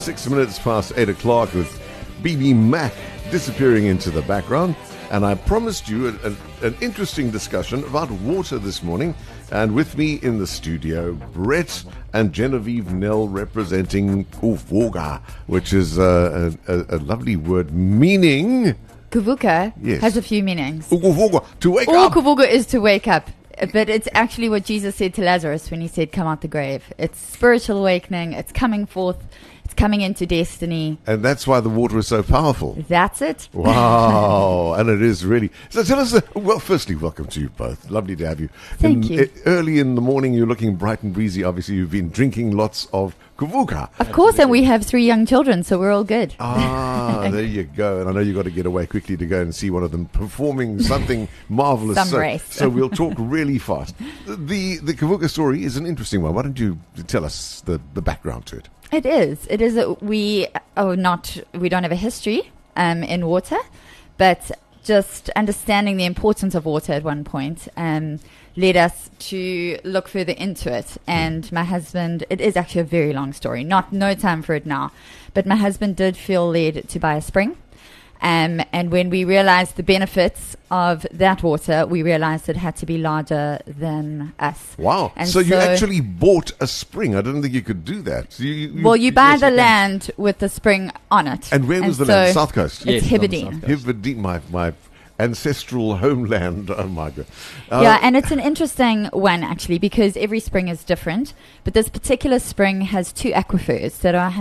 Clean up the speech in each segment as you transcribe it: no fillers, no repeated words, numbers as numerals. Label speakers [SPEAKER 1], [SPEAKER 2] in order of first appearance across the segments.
[SPEAKER 1] 6 minutes past 8 o'clock with BB Mac disappearing into the background. And I promised you an interesting discussion about water this morning. And with me in the studio, Brett and Genevieve Nell representing Kuvuka, which is a lovely word meaning...
[SPEAKER 2] Kuvuka
[SPEAKER 1] Yes.
[SPEAKER 2] has a few meanings.
[SPEAKER 1] Kuvuka, to wake
[SPEAKER 2] All
[SPEAKER 1] up.
[SPEAKER 2] Kuvuka is to wake up. But it's actually what Jesus said to Lazarus when he said, come out the grave. It's spiritual awakening. It's coming forth. It's coming into destiny.
[SPEAKER 1] And that's why the water is so powerful.
[SPEAKER 2] That's it.
[SPEAKER 1] Wow, and it is really. So tell us, well, firstly, welcome to you both. Lovely to have you.
[SPEAKER 2] Thank you.
[SPEAKER 1] Early in the morning, you're looking bright and breezy. Obviously, you've been drinking lots of Kuvuka.
[SPEAKER 2] Of course, and we have 3 young children, so we're all good.
[SPEAKER 1] Ah, there you go. And I know you've got to get away quickly to go and see one of them performing something marvelous.
[SPEAKER 2] Some race.
[SPEAKER 1] So we'll talk really fast. The Kuvuka story is an interesting one. Why don't you tell us the background to it?
[SPEAKER 2] It is. We don't have a history in water, but just understanding the importance of water at one point led us to look further into it. And my husband, it is actually a very long story, no time for it now, but my husband did feel led to buy a spring. And when we realized the benefits of that water, we realized it had to be larger than us.
[SPEAKER 1] Wow.
[SPEAKER 2] And
[SPEAKER 1] So you actually bought a spring. I didn't think you could do that. So
[SPEAKER 2] you buy the land with the spring on it.
[SPEAKER 1] And where was the land? South Coast?
[SPEAKER 2] It's
[SPEAKER 3] Yes, on the
[SPEAKER 2] Hibberdine.
[SPEAKER 3] South Coast.
[SPEAKER 1] Hibberdine, my ancestral homeland. Oh, my God.
[SPEAKER 2] Yeah, and it's an interesting one, actually, because every spring is different. But this particular spring has 2 aquifers that are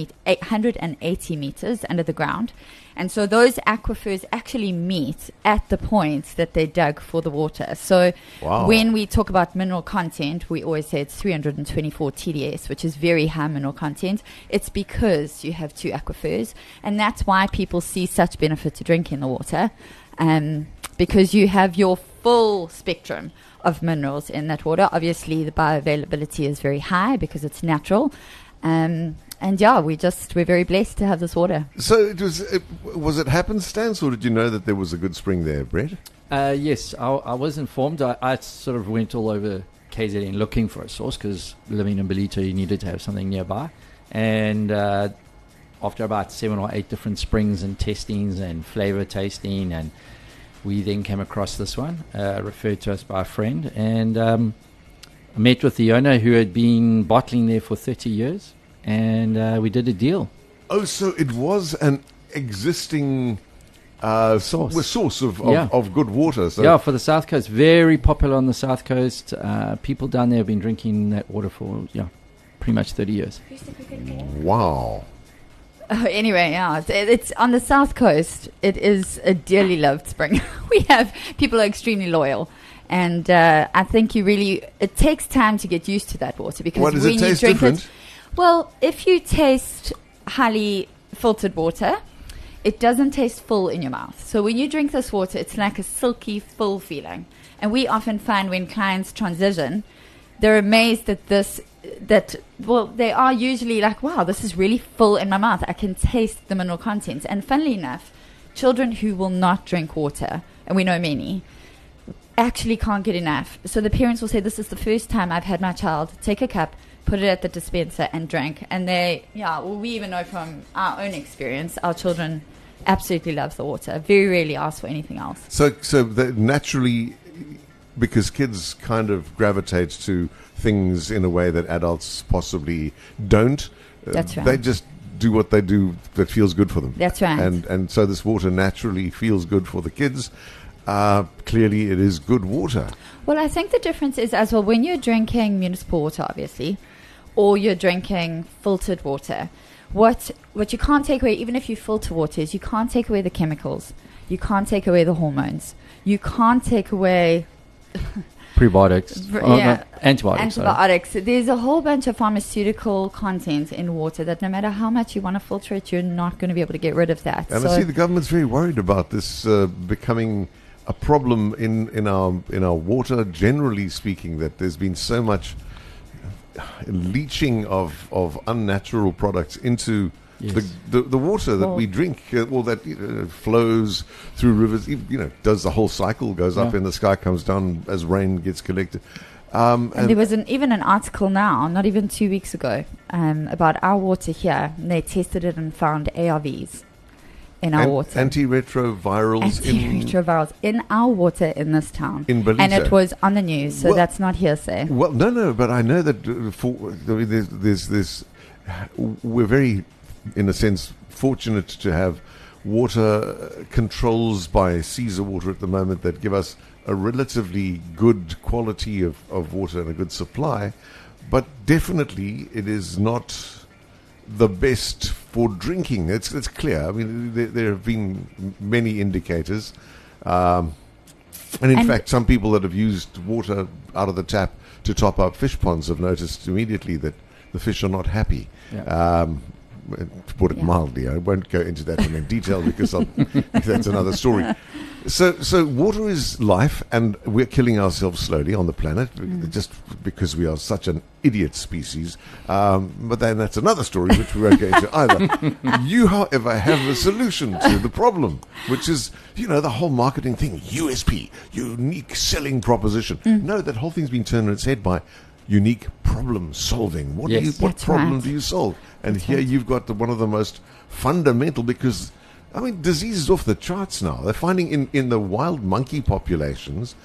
[SPEAKER 2] 880 meters under the ground. And so those aquifers actually meet at the point that they dug for the water. So
[SPEAKER 1] Wow.
[SPEAKER 2] when we talk about mineral content, we always say it's 324 TDS, which is very high mineral content. It's because you have 2 aquifers. And that's why people see such benefit to drinking the water. Because you have your full spectrum of minerals in that water. Obviously, the bioavailability is very high because it's natural. And yeah, we're very blessed to have this water.
[SPEAKER 1] So was it happenstance, or did you know that there was a good spring there, Brett?
[SPEAKER 3] Yes, I was informed. I sort of went all over KZN looking for a source because living in Ballito, you needed to have something nearby. And after about 7 or 8 different springs and testings and flavor tasting, and we then came across this one, referred to us by a friend, and I met with the owner who had been bottling there for 30 years, and we did a deal.
[SPEAKER 1] Oh, so it was an existing source of good water. So
[SPEAKER 3] Yeah, for the South Coast. Very popular on the South Coast. People down there have been drinking that water for, pretty much 30 years.
[SPEAKER 1] Wow.
[SPEAKER 2] Anyway, yeah, it's on the South Coast. It is a dearly loved spring. People are extremely loyal. And I think it takes time to get used to that water because
[SPEAKER 1] What, does
[SPEAKER 2] when
[SPEAKER 1] it taste
[SPEAKER 2] you drink
[SPEAKER 1] different?
[SPEAKER 2] well, if you taste highly filtered water, it doesn't taste full in your mouth. So when you drink this water, it's like a silky, full feeling. And we often find when clients transition, they're amazed at they are usually like, wow, this is really full in my mouth. I can taste the mineral contents. And funnily enough, children who will not drink water, and we know many, actually can't get enough. So the parents will say, this is the first time I've had my child take a cup, put it at the dispenser and drink. And we even know from our own experience, our children absolutely love the water. Very rarely ask for anything else.
[SPEAKER 1] So that naturally, because kids kind of gravitate to things in a way that adults possibly don't.
[SPEAKER 2] That's right.
[SPEAKER 1] They just do what they do that feels good for them.
[SPEAKER 2] That's right.
[SPEAKER 1] And so this water naturally feels good for the kids. Clearly, it is good water.
[SPEAKER 2] Well, I think the difference is as well when you're drinking municipal water, obviously, or you're drinking filtered water. What you can't take away, even if you filter water, is you can't take away the chemicals. You can't take away the hormones. You can't take away
[SPEAKER 3] Prebiotics.
[SPEAKER 2] Yeah.
[SPEAKER 3] Antibiotics. sorry.
[SPEAKER 2] antibiotics. There's a whole bunch of pharmaceutical content in water that no matter how much you want to filter it, you're not going to be able to get rid of that.
[SPEAKER 1] And I see the government's very worried about this becoming a problem in our water, generally speaking, that there's been so much leaching of unnatural products into
[SPEAKER 3] Yes.
[SPEAKER 1] the water that we drink, or that flows through rivers, does the whole cycle, goes up in the sky, comes down as rain gets collected.
[SPEAKER 2] And there was even an article now, not even 2 weeks ago, about our water here. And they tested it and found ARVs in our water.
[SPEAKER 1] Antiretrovirals
[SPEAKER 2] in our water in this town.
[SPEAKER 1] In Ballito.
[SPEAKER 2] And it was on the news, so that's not hearsay.
[SPEAKER 1] Well, no, but I know that we're very, in a sense, fortunate to have water controls by Caesar Water at the moment that give us a relatively good quality of water and a good supply, but definitely it is not the best for drinking. It's clear. I mean, there have been many indicators, and in fact, some people that have used water out of the tap to top up fish ponds have noticed immediately that the fish are not happy.
[SPEAKER 3] Yeah.
[SPEAKER 1] To put it mildly, I won't go into that in detail because that's another story. So water is life, and we're killing ourselves slowly on the planet just because we are such an idiot species. But then that's another story which we won't go into either. You, however, have a solution to the problem, which is, the whole marketing thing, USP, unique selling proposition. No, that whole thing's been turned on its head by unique problem solving. What problem do you solve? And here you've got one of the most fundamental, because disease is off the charts now. They're finding in the wild monkey populations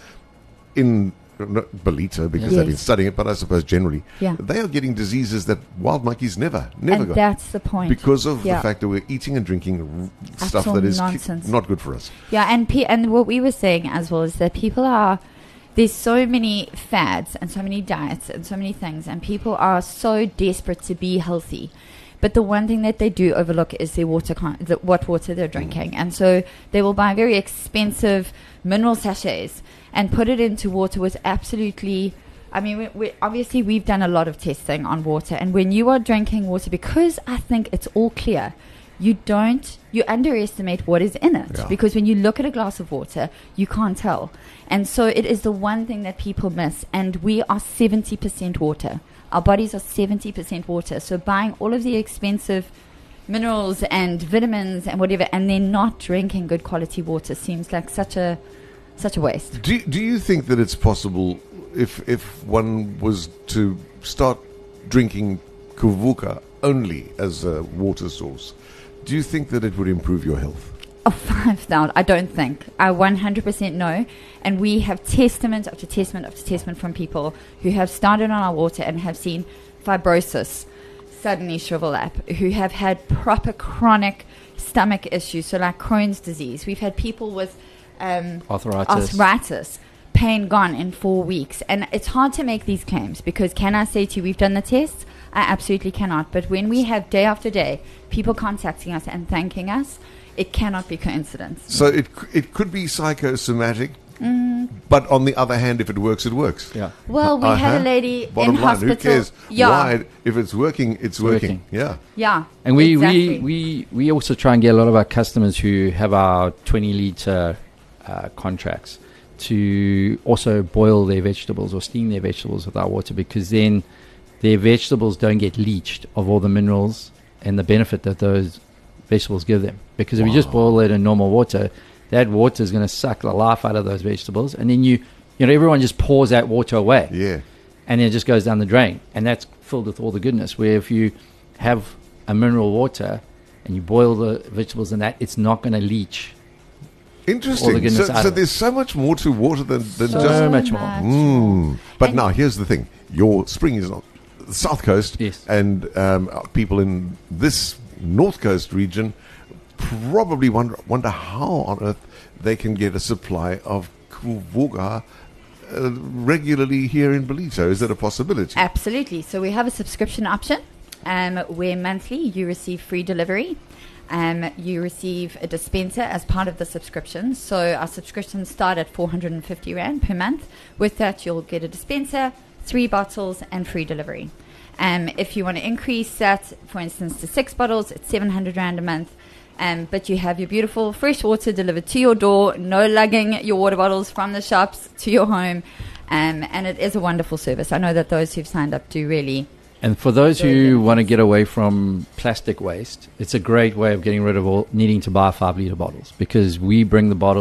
[SPEAKER 1] in Ballito, because they've been studying it, but I suppose generally they are getting diseases that wild monkeys never got.
[SPEAKER 2] That's the point,
[SPEAKER 1] because of the fact that we're eating and drinking stuff that is not good for us.
[SPEAKER 2] And what we were saying as well is that there's so many fads and so many diets and so many things, and people are so desperate to be healthy. But the one thing that they do overlook is their water, what water they're drinking. And so they will buy very expensive mineral sachets and put it into water with absolutely... obviously we've done a lot of testing on water. And when you are drinking water, because I think it's all clear, you underestimate what is in it. Because when you look at a glass of water, you can't tell. And so it is the one thing that people miss. And we are 70% water. Our bodies are 70% water. So buying all of the expensive minerals and vitamins and whatever, and then not drinking good quality water seems like such a waste.
[SPEAKER 1] Do you think that it's possible, if one was to start drinking Kuvuka only as a water source, do you think that it would improve your health?
[SPEAKER 2] Oh, 5,000. I don't think. I 100% know. And we have testament after testament after testament from people who have started on our water and have seen fibrosis suddenly shrivel up, who have had proper chronic stomach issues, so like Crohn's disease. We've had people with arthritis, pain gone in 4 weeks. And it's hard to make these claims because can I say to you, we've done the tests? I absolutely cannot. But when we have day after day people contacting us and thanking us, it cannot be coincidence.
[SPEAKER 1] So it could be psychosomatic, but on the other hand, if it works, it works.
[SPEAKER 2] Yeah. Well, we had a lady
[SPEAKER 1] Bottom
[SPEAKER 2] in
[SPEAKER 1] line,
[SPEAKER 2] hospital.
[SPEAKER 1] Who cares? Why? If it's working, it's working. Yeah.
[SPEAKER 2] Yeah.
[SPEAKER 3] And we also try and get a lot of our customers who have our 20-liter contracts to also boil their vegetables or steam their vegetables with our water, because then their vegetables don't get leached of all the minerals and the benefit that those vegetables give them. Because if you just boil it in normal water, that water is going to suck the life out of those vegetables, and then everyone just pours that water away.
[SPEAKER 1] Yeah.
[SPEAKER 3] And then it just goes down the drain, and that's filled with all the goodness. Where if you have a mineral water and you boil the vegetables in that, it's not going to leach.
[SPEAKER 1] Interesting. So there's so much more to water than just
[SPEAKER 3] so much more.
[SPEAKER 1] But now here's the thing: your spring is on the south coast, and people in this north coast region probably wonder how on earth they can get a supply of Kuvuka regularly here in Ballito. Is that a possibility?
[SPEAKER 2] Absolutely. So we have a subscription option where monthly you receive free delivery. You receive a dispenser as part of the subscription. So our subscriptions start at 450 Rand per month. With that, you'll get a dispenser, 3 bottles, and free delivery. If you want to increase that, for instance, to 6 bottles, it's 700 Rand a month. But you have your beautiful fresh water delivered to your door, no lugging your water bottles from the shops to your home. And it is a wonderful service. I know that those who've signed up do really.
[SPEAKER 3] And for those who want to get away from plastic waste, it's a great way of getting rid of all needing to buy 5-liter bottles, because we bring the bottle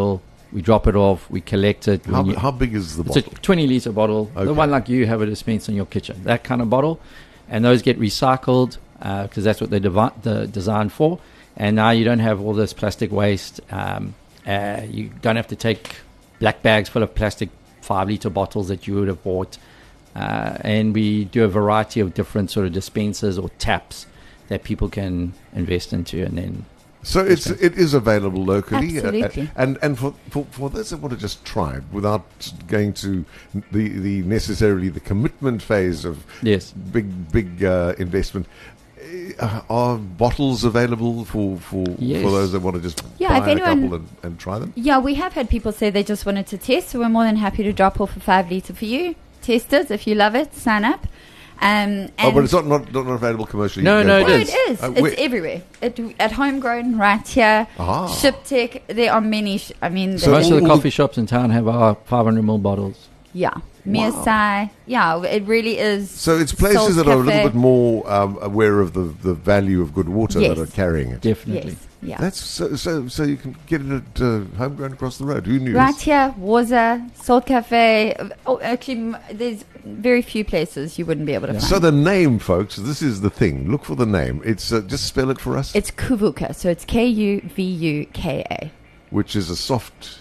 [SPEAKER 3] We drop it off. We collect it.
[SPEAKER 1] How big is the
[SPEAKER 3] It's a
[SPEAKER 1] bottle?
[SPEAKER 3] 20-liter bottle.
[SPEAKER 1] Okay.
[SPEAKER 3] The one like you have a dispenser in your kitchen. That kind of bottle. And those get recycled because that's what they're designed for. And now you don't have all this plastic waste. You don't have to take black bags full of plastic 5-liter bottles that you would have bought. And we do a variety of different sort of dispensers or taps that people can invest into, and then
[SPEAKER 1] So it is available locally.
[SPEAKER 2] Absolutely.
[SPEAKER 1] And for those that want to just try it without going to the necessarily the commitment phase of
[SPEAKER 3] yes,
[SPEAKER 1] big investment, are bottles available for
[SPEAKER 3] Yes.
[SPEAKER 1] those that want to just
[SPEAKER 2] Yeah,
[SPEAKER 1] buy
[SPEAKER 2] if
[SPEAKER 1] a couple
[SPEAKER 2] anyone-
[SPEAKER 1] and try them?
[SPEAKER 2] Yeah, we have had people say they just wanted to test, so we're more than happy to drop off a 5-liter for you. Test it. If you love it, sign up. And
[SPEAKER 1] But it's not available commercially.
[SPEAKER 3] No,
[SPEAKER 1] You
[SPEAKER 3] no,
[SPEAKER 1] can
[SPEAKER 3] it
[SPEAKER 1] buy
[SPEAKER 2] it is.
[SPEAKER 1] where-
[SPEAKER 2] It's everywhere. At Homegrown, right here.
[SPEAKER 1] Ah.
[SPEAKER 2] ShipTech. There are many.
[SPEAKER 1] So
[SPEAKER 3] most
[SPEAKER 2] there's-
[SPEAKER 3] of the
[SPEAKER 1] all
[SPEAKER 3] coffee shops in town have our 500ml bottles.
[SPEAKER 2] yeah. Miasai. Yeah, it really is.
[SPEAKER 1] So it's places
[SPEAKER 2] Soul's
[SPEAKER 1] that are a little
[SPEAKER 2] Cafe.
[SPEAKER 1] bit more aware of the value of good water
[SPEAKER 2] Yes.
[SPEAKER 1] that are carrying it.
[SPEAKER 3] Definitely.
[SPEAKER 2] Yes. Yeah.
[SPEAKER 1] That's so you can get it at Homegrown across the road. Who knew?
[SPEAKER 2] Right here, Waza, Salt Cafe. Oh, actually, there's very few places you wouldn't be able to
[SPEAKER 3] Yeah.
[SPEAKER 2] find.
[SPEAKER 1] So the name, folks, this is the thing. Look for the name. It's just spell it for us.
[SPEAKER 2] It's Kuvuka, so it's Kuvuka.
[SPEAKER 1] Which is a soft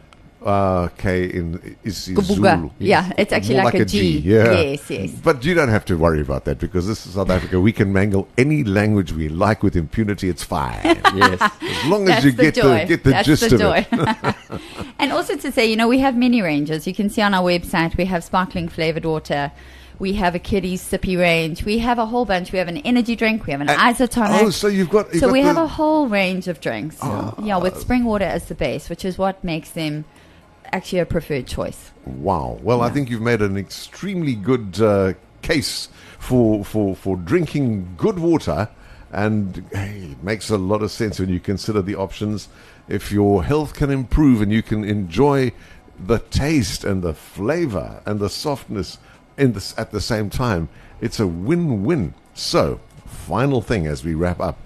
[SPEAKER 1] K in
[SPEAKER 2] Kuvuka.
[SPEAKER 1] Zulu.
[SPEAKER 2] Yeah, it's actually
[SPEAKER 1] More
[SPEAKER 2] like a G.
[SPEAKER 1] Yeah.
[SPEAKER 2] Yes, yes.
[SPEAKER 1] But you don't have to worry about that because this is South Africa. We can mangle any language we like with impunity. It's fine.
[SPEAKER 3] Yes.
[SPEAKER 1] As long as
[SPEAKER 2] That's
[SPEAKER 1] you
[SPEAKER 2] the
[SPEAKER 1] get
[SPEAKER 2] joy.
[SPEAKER 1] the
[SPEAKER 2] That's
[SPEAKER 1] gist
[SPEAKER 2] the
[SPEAKER 1] of
[SPEAKER 2] joy.
[SPEAKER 1] it.
[SPEAKER 2] And also to say, we have many ranges. You can see on our website we have sparkling flavored water. We have a kiddies sippy range. We have a whole bunch. We have an energy drink. We have an isotonic.
[SPEAKER 1] Oh, so you've got.
[SPEAKER 2] So we have
[SPEAKER 1] the,
[SPEAKER 2] a whole range of drinks. Yeah, with spring water as the base, which is what makes them actually a preferred choice.
[SPEAKER 1] Wow. Well, I
[SPEAKER 2] Yeah.
[SPEAKER 1] think you've made an extremely good case for drinking good water, and hey, it makes a lot of sense when you consider the options. If your health can improve and you can enjoy the taste and the flavor and the softness at the same time, it's a win-win. So, final thing as we wrap up.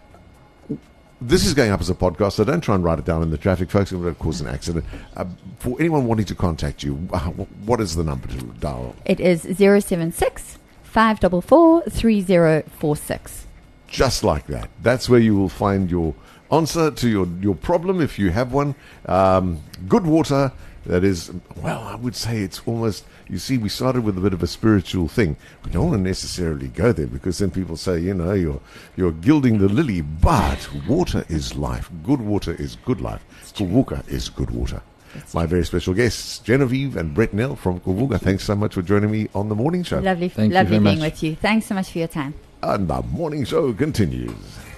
[SPEAKER 1] This is going up as a podcast, so don't try and write it down in the traffic, folks. It would cause an accident. For anyone wanting to contact you, what is the number to dial?
[SPEAKER 2] It is 076 544 3046.
[SPEAKER 1] Just like that. That's where you will find your answer to your problem, if you have one. Good water. That is, well, I would say it's almost, you see, we started with a bit of a spiritual thing. We don't want to necessarily go there because then people say, you're gilding the lily, but water is life. Good water is good life. Kuvuka is good water. My very special guests, Genevieve and Brett Nell from Kuvuka. Thanks so much for joining me on The Morning Show.
[SPEAKER 2] Lovely
[SPEAKER 3] Thank you
[SPEAKER 2] being
[SPEAKER 3] very much.
[SPEAKER 2] with you. Thanks so much for your time.
[SPEAKER 1] And The Morning Show continues.